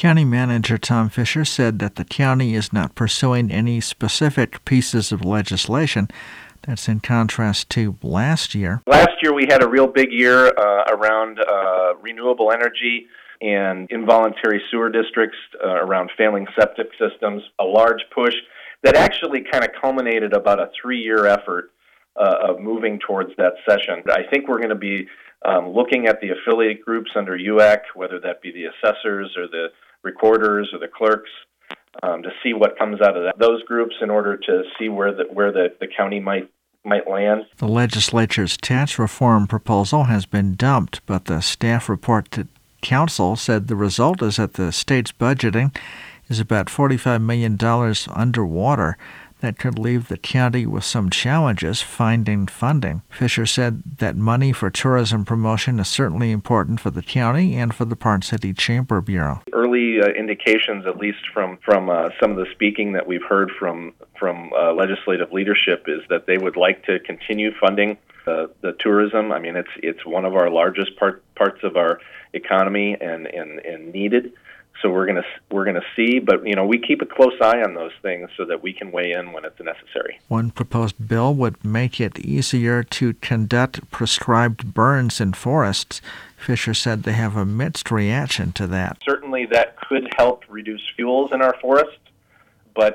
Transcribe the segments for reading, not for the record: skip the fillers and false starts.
County Manager Tom Fisher said that the county is not pursuing any specific pieces of legislation. That's in contrast to last year. Last year we had a real big year around renewable energy and involuntary sewer districts, around failing septic systems, a large push that actually kind of culminated about a 3-year effort of moving towards that session. I think we're going to be looking at the affiliate groups under UAC, whether that be the assessors or the recorders or the clerks, to see what comes out of those groups in order to see where the county might land. The legislature's tax reform proposal has been dumped, but the staff report to Council said the result is that the state's budgeting is about $45 million underwater. That could leave the county with some challenges finding funding. Fisher said that money for tourism promotion is certainly important for the county and for the Park City Chamber Bureau. Early indications, at least from some of the speaking that we've heard from legislative leadership, is that they would like to continue funding the tourism. I mean, it's one of our largest parts of our economy and needed. So we're gonna see, but we keep a close eye on those things so that we can weigh in when it's necessary. One proposed bill would make it easier to conduct prescribed burns in forests. Fisher said they have a mixed reaction to that. Certainly, that could help reduce fuels in our forests, but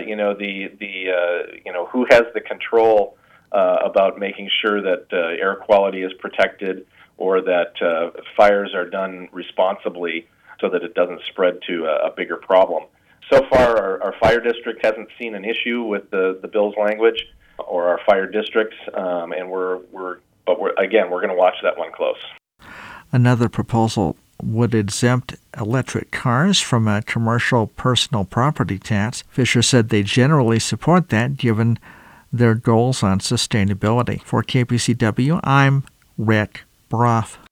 who has the control about making sure that air quality is protected or that fires are done responsibly, so that it doesn't spread to a bigger problem. So far, our fire district hasn't seen an issue with the bill's language or our fire districts, and we're going to watch that one close. Another proposal would exempt electric cars from a commercial personal property tax. Fisher said they generally support that given their goals on sustainability. For KPCW, I'm Rick Broth.